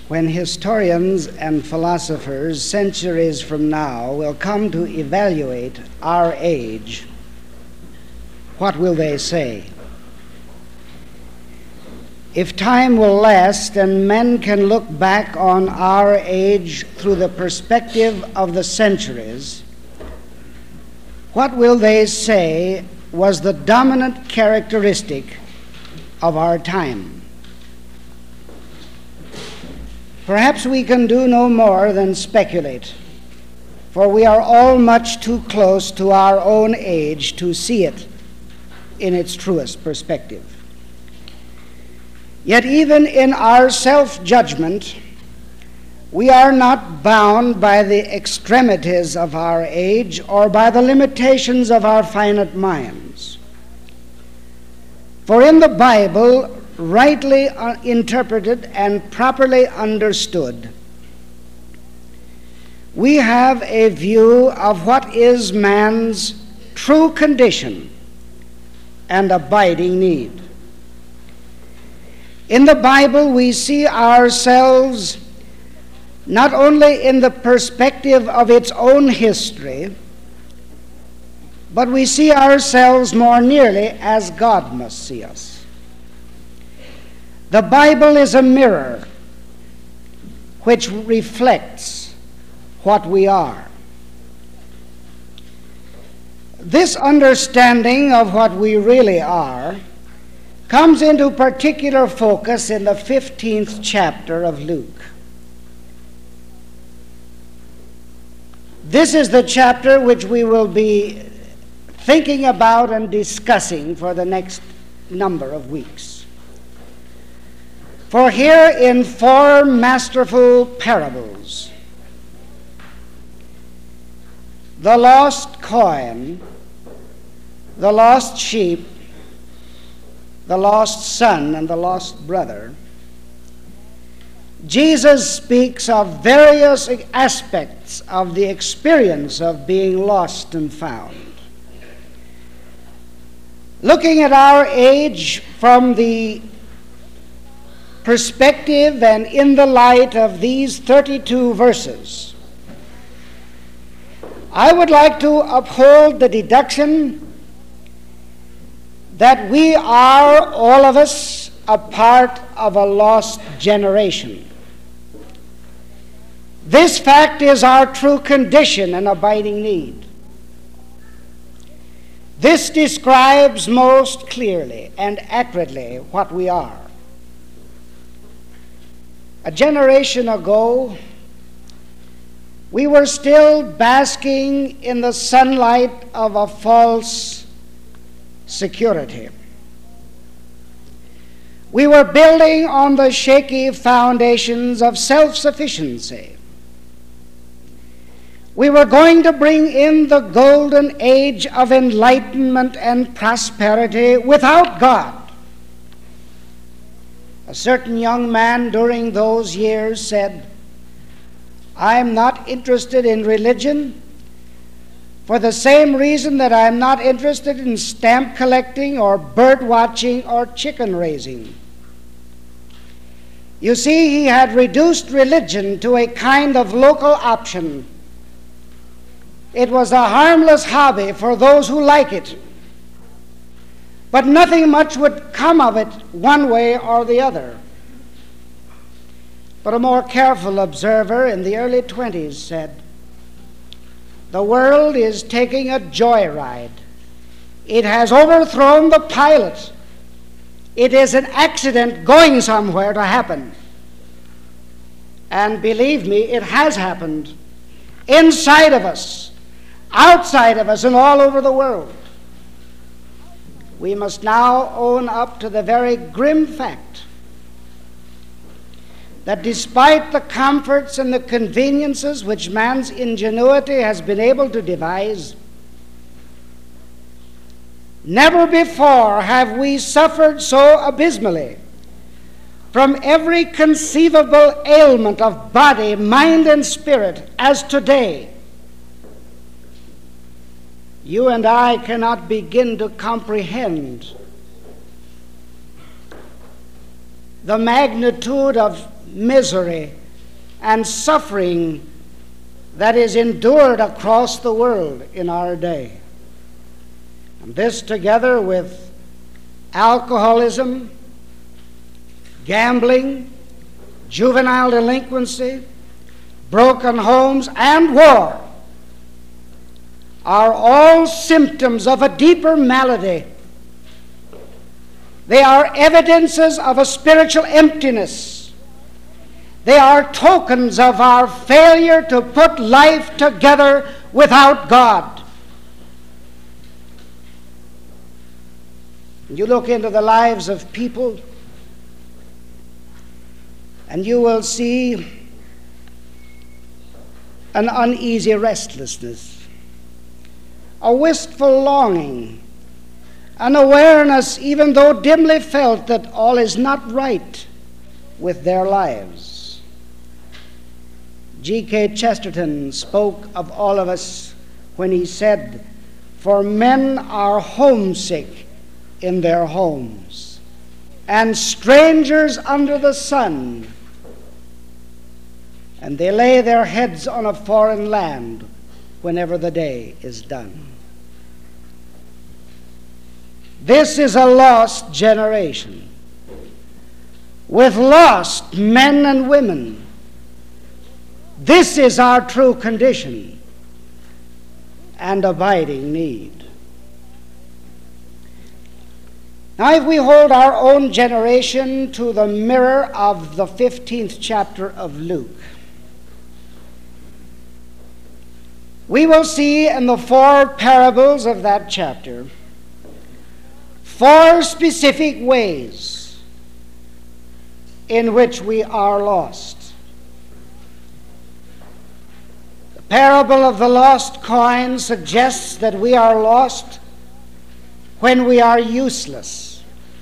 When historians and philosophers centuries from now will come to evaluate our age, what will they say? If time will last and men can look back on our age through the perspective of the centuries, what will they say was the dominant characteristic of our time? Perhaps we can do no more than speculate, for we are all much too close to our own age to see it in its truest perspective. Yet even in our self-judgment, we are not bound by the extremities of our age or by the limitations of our finite minds. For in the Bible, rightly interpreted and properly understood, we have a view of what is man's true condition and abiding need. In the Bible, we see ourselves not only in the perspective of its own history, but we see ourselves more nearly as God must see us. The Bible is a mirror which reflects what we are. This understanding of what we really are comes into particular focus in the 15th chapter of Luke. This is the chapter which we will be thinking about and discussing for the next number of weeks. For here in 4 masterful parables, the lost coin, the lost sheep, the lost son, and the lost brother, Jesus speaks of various aspects of the experience of being lost and found. Looking at our age from the perspective and in the light of these 32 verses, I would like to uphold the deduction that we are, all of us, a part of a lost generation. This fact is our true condition and abiding need. This describes most clearly and accurately what we are. A generation ago, we were still basking in the sunlight of a false security. We were building on the shaky foundations of self-sufficiency. We were going to bring in the golden age of enlightenment and prosperity without God. A certain young man during those years said, "I'm not interested in religion for the same reason that I'm not interested in stamp collecting or bird watching or chicken raising." You see, he had reduced religion to a kind of local option. It was a harmless hobby for those who like it, but nothing much would come of it one way or the other. But a more careful observer in the early 20s said, "The world is taking a joyride. It has overthrown the pilot. It is an accident going somewhere to happen." And believe me, it has happened. Inside of us, outside of us, and all over the world. We must now own up to the very grim fact that despite the comforts and the conveniences which man's ingenuity has been able to devise, never before have we suffered so abysmally from every conceivable ailment of body, mind, and spirit as today. You and I cannot begin to comprehend the magnitude of misery, and suffering that is endured across the world in our day. And this, together with alcoholism, gambling, juvenile delinquency, broken homes, and war, are all symptoms of a deeper malady. They are evidences of a spiritual emptiness. They are tokens of our failure to put life together without God. You look into the lives of people, and you will see an uneasy restlessness, a wistful longing, an awareness, even though dimly felt, that all is not right with their lives. G.K. Chesterton spoke of all of us when he said, "For men are homesick in their homes, and strangers under the sun, and they lay their heads on a foreign land whenever the day is done." This is a lost generation, with lost men and women. This is our true condition and abiding need. Now, if we hold our own generation to the mirror of the 15th chapter of Luke, we will see in the 4 parables of that chapter 4 specific ways in which we are lost. The parable of the lost coin suggests that we are lost when we are useless.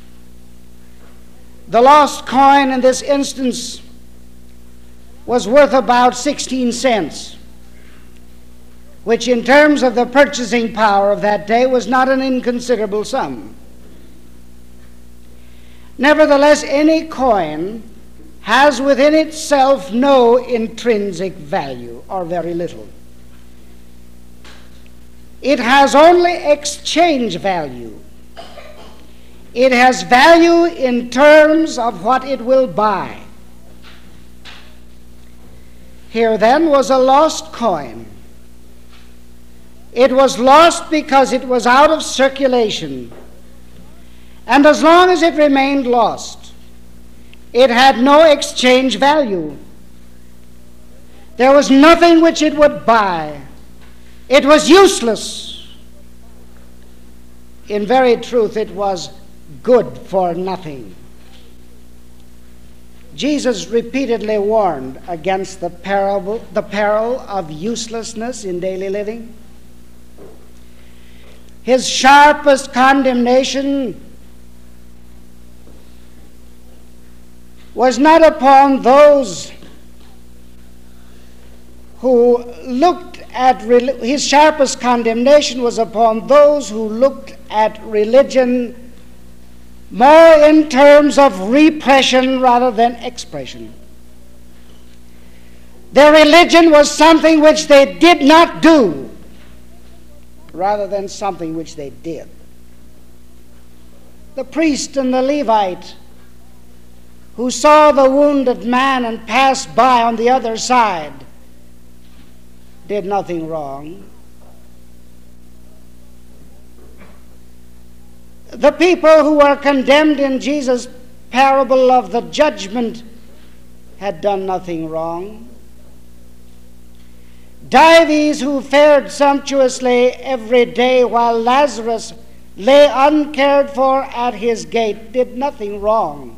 The lost coin in this instance was worth about 16 cents, which in terms of the purchasing power of that day was not an inconsiderable sum. Nevertheless, any coin has within itself no intrinsic value, or very little. It has only exchange value. It has value in terms of what it will buy. Here then was a lost coin. It was lost because it was out of circulation. And as long as it remained lost, it had no exchange value. There was nothing which it would buy. It was useless. In very truth, it was good for nothing. Jesus repeatedly warned against the peril of uselessness in daily living. His sharpest condemnation was not upon those who looked at his sharpest condemnation was upon those who looked at religion more in terms of repression rather than expression. Their religion was something which they did not do rather than something which they did. The priest and the Levite who saw the wounded man and passed by on the other side did nothing wrong. The people who were condemned in Jesus' parable of the judgment had done nothing wrong. Dives who fared sumptuously every day while Lazarus lay uncared for at his gate did nothing wrong.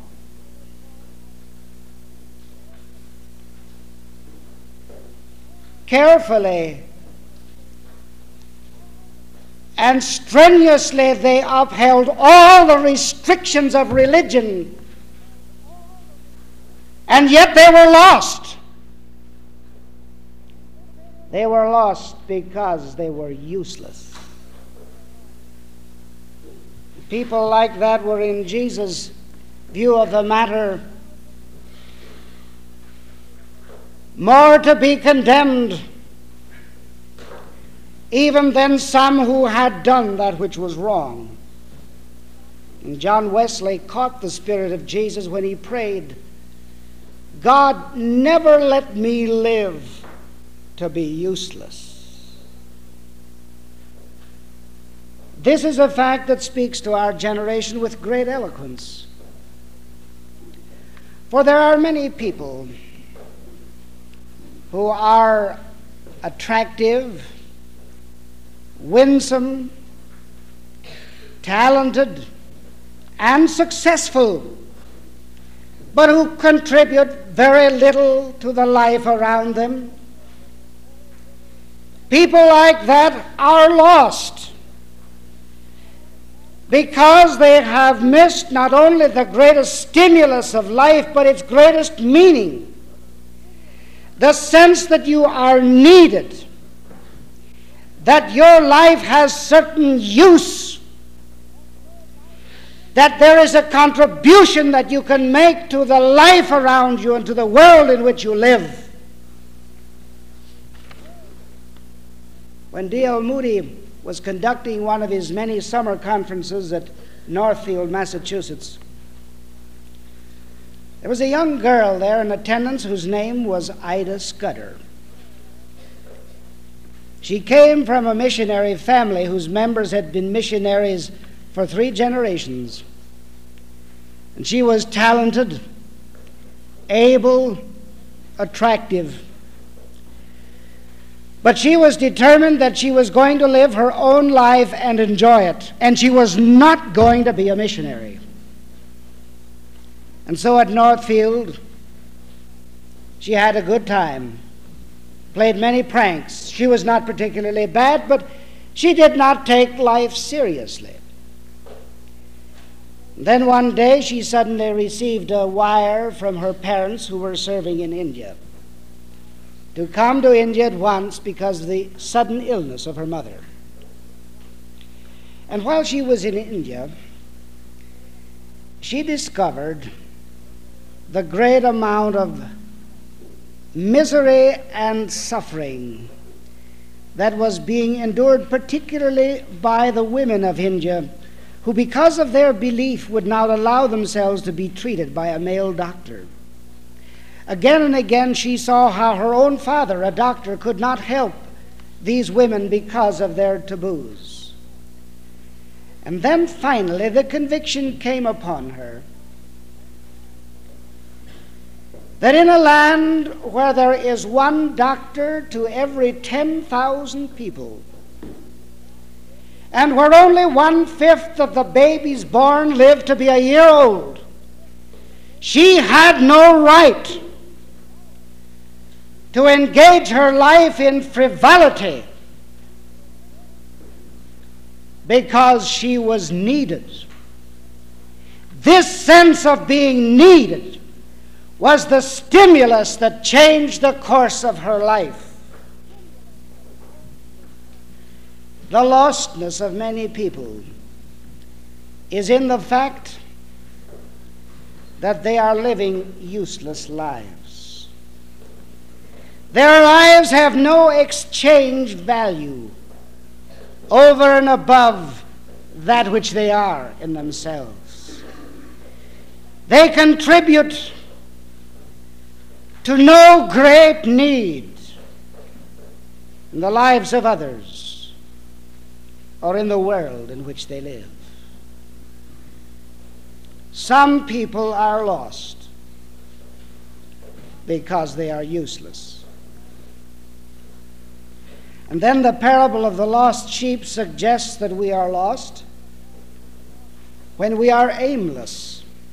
Carefully and strenuously they upheld all the restrictions of religion, and yet they were lost. They were lost because they were useless. People like that were, in Jesus' view of the matter, more to be condemned even than some who had done that which was wrong. And John Wesley caught the spirit of Jesus when he prayed, God, never let me live to be useless. This is a fact that speaks to our generation with great eloquence. For there are many people who are attractive, winsome, talented, and successful, but who contribute very little to the life around them. People like that are lost because they have missed not only the greatest stimulus of life, but its greatest meaning. The sense that you are needed, that your life has certain use, that there is a contribution that you can make to the life around you and to the world in which you live. When D.L. Moody was conducting one of his many summer conferences at Northfield, Massachusetts, there was a young girl there in attendance whose name was Ida Scudder. She came from a missionary family whose members had been missionaries for 3 generations. And she was talented, able, attractive. But she was determined that she was going to live her own life and enjoy it. And she was not going to be a missionary. And so at Northfield, she had a good time, played many pranks. She was not particularly bad, but she did not take life seriously. Then one day she suddenly received a wire from her parents who were serving in India to come to India at once because of the sudden illness of her mother. And while she was in India, she discovered the great amount of misery and suffering that was being endured particularly by the women of India, who because of their belief would not allow themselves to be treated by a male doctor. Again and again she saw how her own father, a doctor, could not help these women because of their taboos. And then finally the conviction came upon her that in a land where there is one doctor to every 10,000 people, and where only 1/5 of the babies born live to be a year old, she had no right to engage her life in frivolity because she was needed. This sense of being needed was the stimulus that changed the course of her life. The lostness of many people is in the fact that they are living useless lives. Their lives have no exchange value over and above that which they are in themselves. They contribute to no great need in the lives of others or in the world in which they live. Some people are lost because they are useless. And then the parable of the lost sheep suggests that we are lost when we are aimless.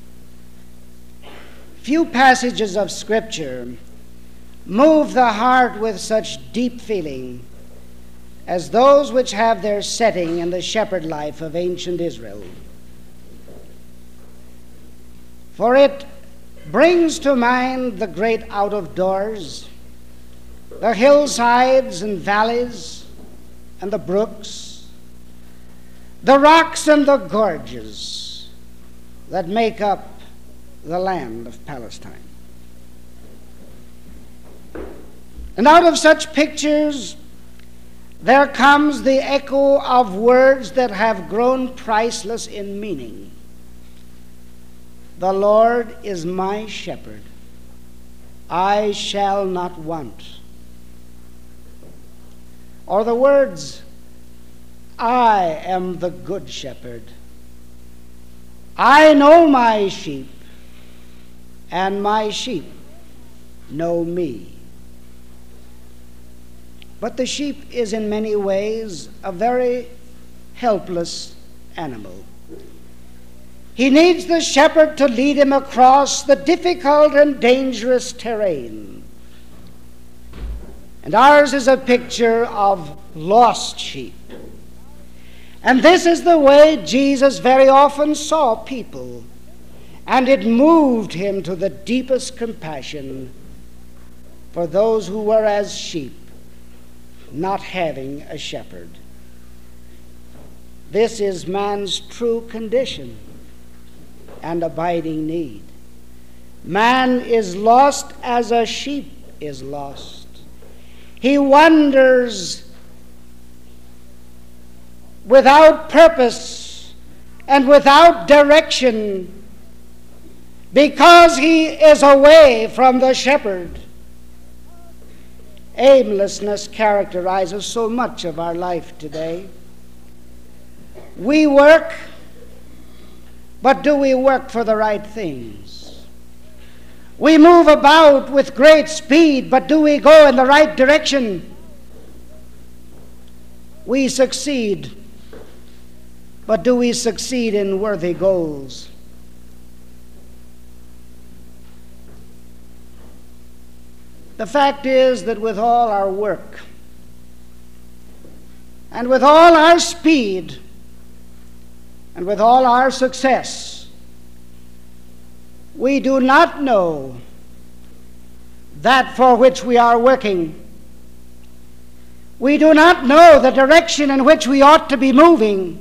Few passages of Scripture move the heart with such deep feeling as those which have their setting in the shepherd life of ancient Israel. For it brings to mind the great out-of-doors, the hillsides and valleys and the brooks, the rocks and the gorges that make up the land of Palestine. And out of such pictures, there comes the echo of words that have grown priceless in meaning. The Lord is my shepherd. I shall not want. Or the words, I am the good shepherd. I know my sheep, and my sheep know me. But the sheep is in many ways a very helpless animal. He needs the shepherd to lead him across the difficult and dangerous terrain. And ours is a picture of lost sheep. And this is the way Jesus very often saw people, and it moved him to the deepest compassion for those who were as sheep, not having a shepherd. This is man's true condition and abiding need. Man is lost as a sheep is lost. He wanders without purpose and without direction because he is away from the shepherd. Aimlessness characterizes so much of our life today. We work, but do we work for the right things? We move about with great speed, but do we go in the right direction? We succeed, but do we succeed in worthy goals? The fact is that with all our work and with all our speed and with all our success, we do not know that for which we are working. We do not know the direction in which we ought to be moving.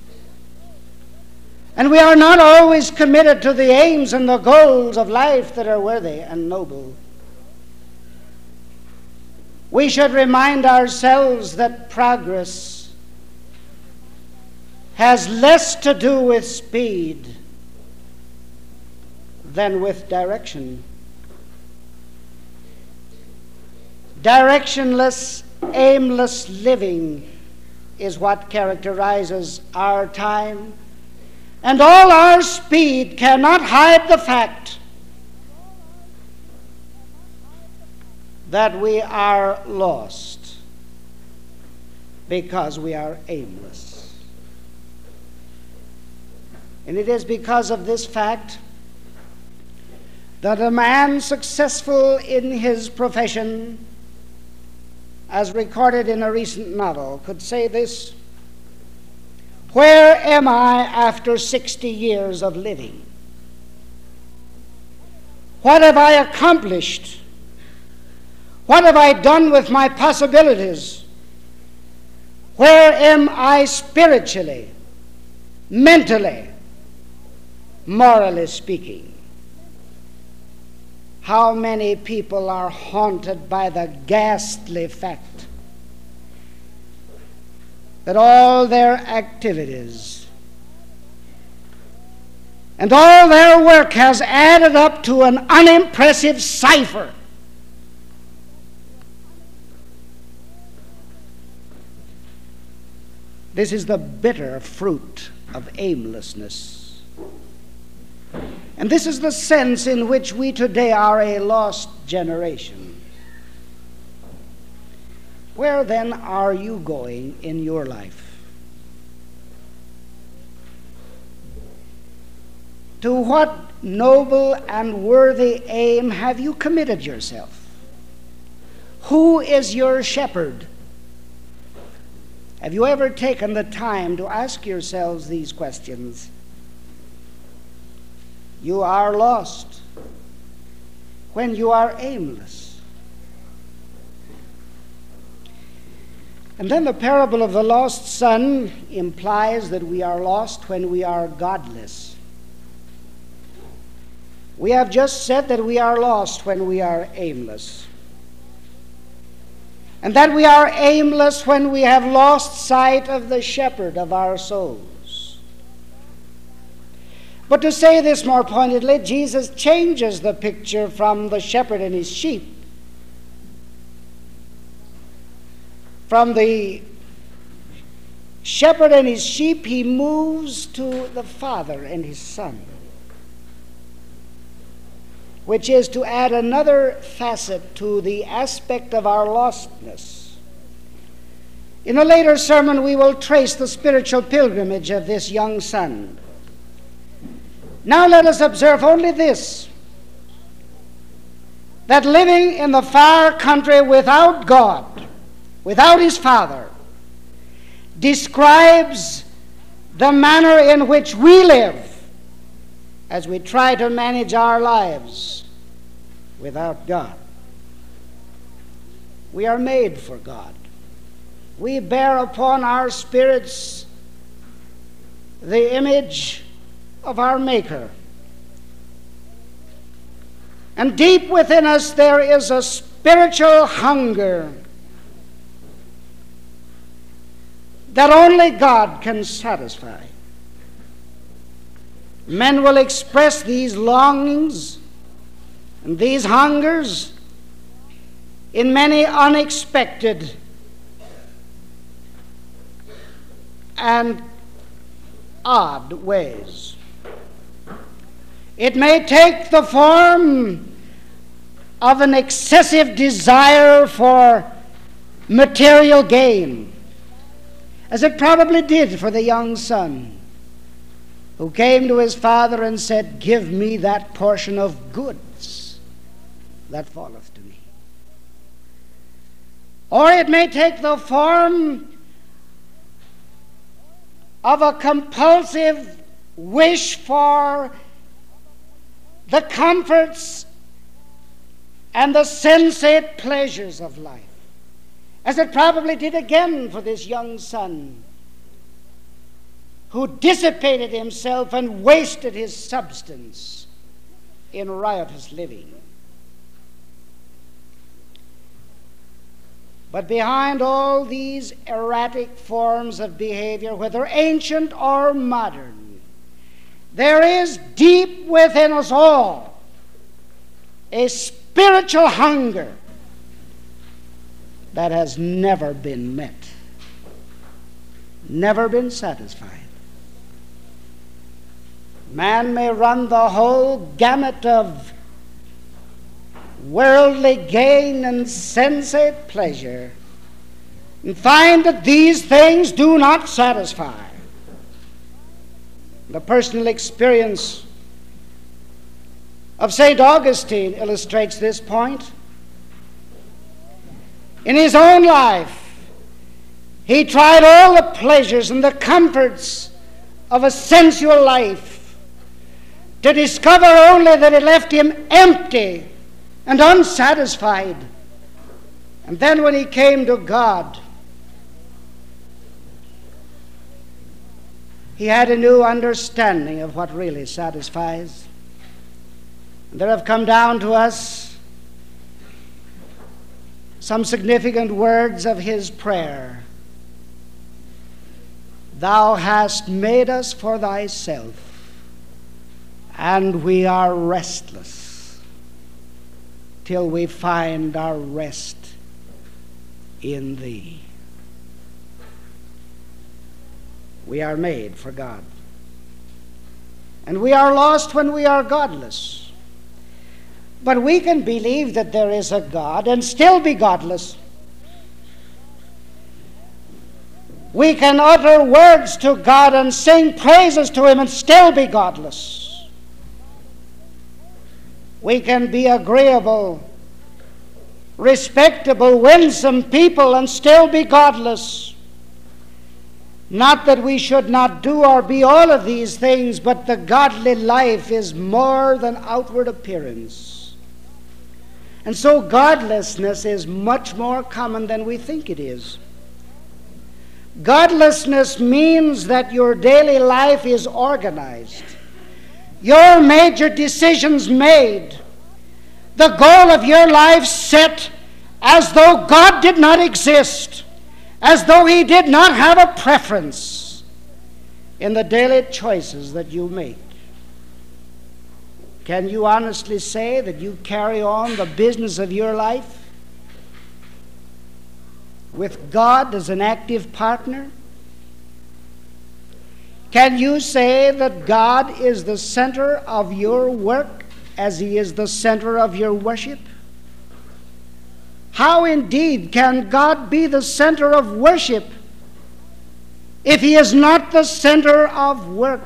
And we are not always committed to the aims and the goals of life that are worthy and noble. We should remind ourselves that progress has less to do with speed than with direction. Directionless, aimless living is what characterizes our time, and all our speed cannot hide the fact that we are lost because we are aimless. And it is because of this fact that a man successful in his profession, as recorded in a recent novel, could say this: "Where am I after 60 years of living? What have I accomplished? What have I done with my possibilities? Where am I spiritually, mentally, morally speaking?" How many people are haunted by the ghastly fact that all their activities and all their work has added up to an unimpressive cipher. This is the bitter fruit of aimlessness. And this is the sense in which we today are a lost generation. Where then are you going in your life? To what noble and worthy aim have you committed yourself? Who is your shepherd? Have you ever taken the time to ask yourselves these questions? You are lost when you are aimless. And then the parable of the lost son implies that we are lost when we are godless. We have just said that we are lost when we are aimless. and that we are aimless when we have lost sight of the shepherd of our souls. But to say this more pointedly, Jesus changes the picture from the shepherd and his sheep. From the shepherd and his sheep, he moves to the Father and his Son, which is to add another facet to the aspect of our lostness. In a later sermon, we will trace the spiritual pilgrimage of this young son. Now let us observe only this, that living in the far country without God, without his Father, describes the manner in which we live as we try to manage our lives without God. We are made for God. We bear upon our spirits the image of our Maker. And deep within us there is a spiritual hunger that only God can satisfy. Men will express these longings and these hungers in many unexpected and odd ways. It may take the form of an excessive desire for material gain, as it probably did for the young son who came to his father and said, "Give me that portion of goods that falleth to me." Or it may take the form of a compulsive wish for the comforts and the sensate pleasures of life, as it probably did again for this young son who dissipated himself and wasted his substance in riotous living. But behind all these erratic forms of behavior, whether ancient or modern, there is deep within us all a spiritual hunger that has never been met, never been satisfied. Man may run the whole gamut of worldly gain and sensate pleasure and find that these things do not satisfy. The personal experience of St. Augustine illustrates this point. In his own life, he tried all the pleasures and the comforts of a sensual life, to discover only that it left him empty and unsatisfied. And then when he came to God, he had a new understanding of what really satisfies. And there have come down to us some significant words of his prayer. "Thou hast made us for thyself, and we are restless till we find our rest in thee." We are made for God. And we are lost when we are godless. But we can believe that there is a God and still be godless. We can utter words to God and sing praises to him and still be godless. We can be agreeable, respectable, winsome people and still be godless. Not that we should not do or be all of these things, but the godly life is more than outward appearance. And so godlessness is much more common than we think it is. Godlessness means that your daily life is organized, your major decisions made, the goal of your life set as though God did not exist, as though He did not have a preference in the daily choices that you make. Can you honestly say that you carry on the business of your life with God as an active partner? Can you say that God is the center of your work as He is the center of your worship? How indeed can God be the center of worship if He is not the center of work?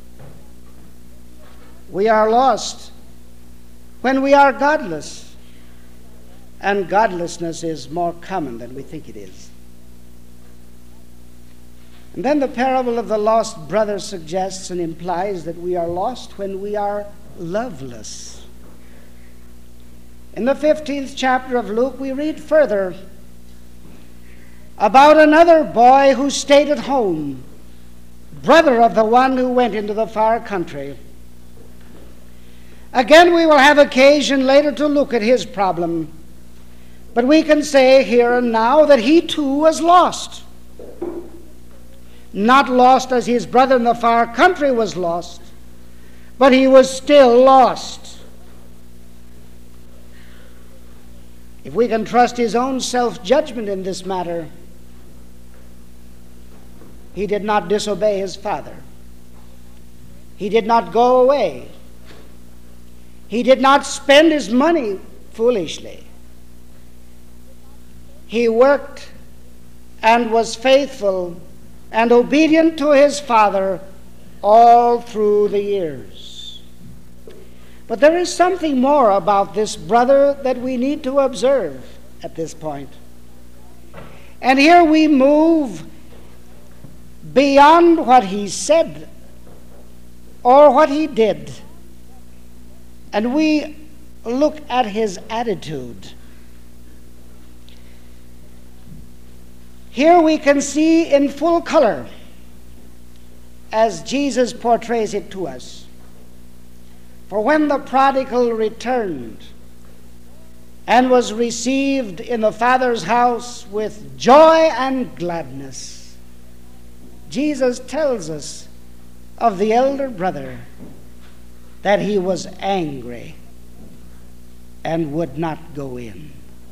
We are lost when we are godless, and godlessness is more common than we think it is. And then the parable of the lost brother suggests and implies that we are lost when we are loveless. In the 15th chapter of Luke, we read further about another boy who stayed at home, brother of the one who went into the far country. Again, we will have occasion later to look at his problem, but we can say here and now that he too was lost. Not lost as his brother in the far country was lost, but he was still lost. If we can trust his own self-judgment in this matter, he did not disobey his father. He did not go away. He did not spend his money foolishly. He worked and was faithful and obedient to his father all through the years. But there is something more about this brother that we need to observe at this point. And here we move beyond what he said or what he did, and we look at his attitude. Here we can see in full color, as Jesus portrays it to us. For when the prodigal returned and was received in the Father's house with joy and gladness, Jesus tells us of the elder brother that he was angry and would not go in.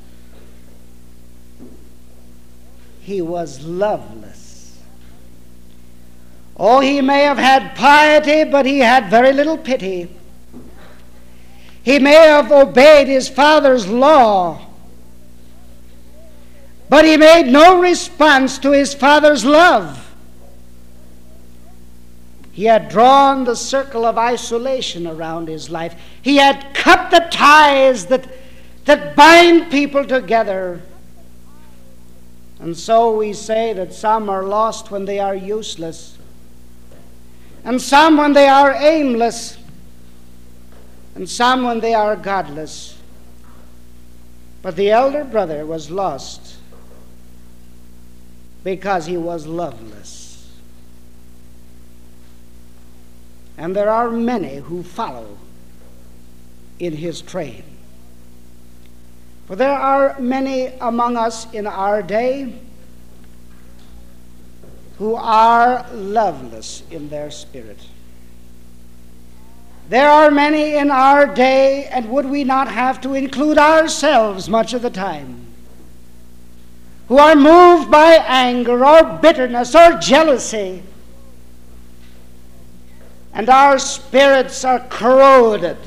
He was loveless. Oh, he may have had piety, but he had very little pity. He may have obeyed his father's law, but he made no response to his father's love. He had drawn the circle of isolation around his life. He had cut the ties that bind people together. And so we say that some are lost when they are useless, and some when they are aimless, and some when they are godless. But the elder brother was lost because he was loveless. And there are many who follow in his train. For there are many among us in our day who are loveless in their spirit. There are many in our day, and would we not have to include ourselves much of the time, who are moved by anger or bitterness or jealousy, and our spirits are corroded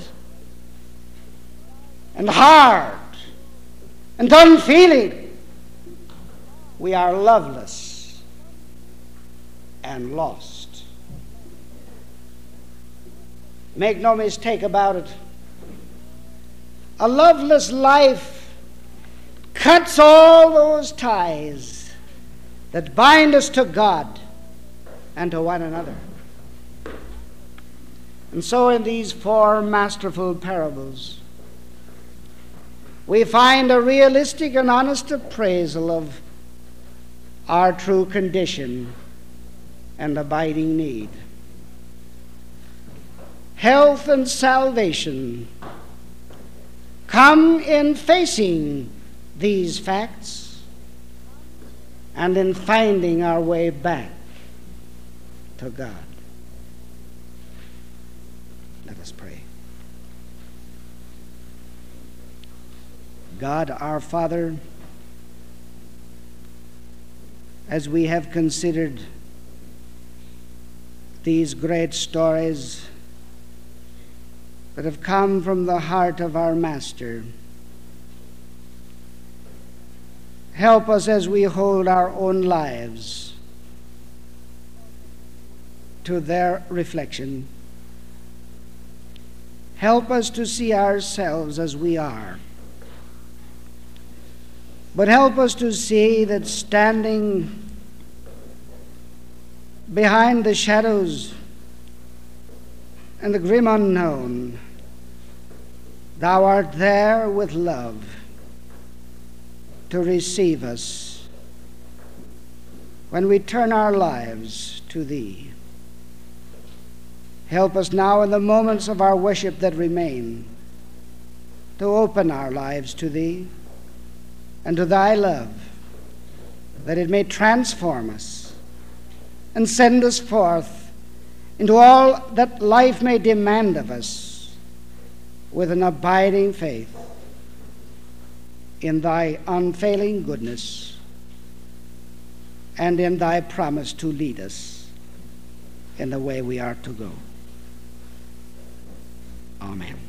and hard and unfeeling. We are loveless and lost. Make no mistake about it. A loveless life cuts all those ties that bind us to God and to one another. And so in these four masterful parables, we find a realistic and honest appraisal of our true condition and abiding need. Health and salvation come in facing these facts and in finding our way back to God. Let us pray. God, our Father, as we have considered these great stories that have come from the heart of our Master, help us as we hold our own lives to their reflection. Help us to see ourselves as we are. But help us to see that standing behind the shadows and the grim unknown, Thou art there with love to receive us when we turn our lives to Thee. Help us now in the moments of our worship that remain to open our lives to Thee and to Thy love, that it may transform us and send us forth into all that life may demand of us with an abiding faith in Thy unfailing goodness and in Thy promise to lead us in the way we are to go. Amen.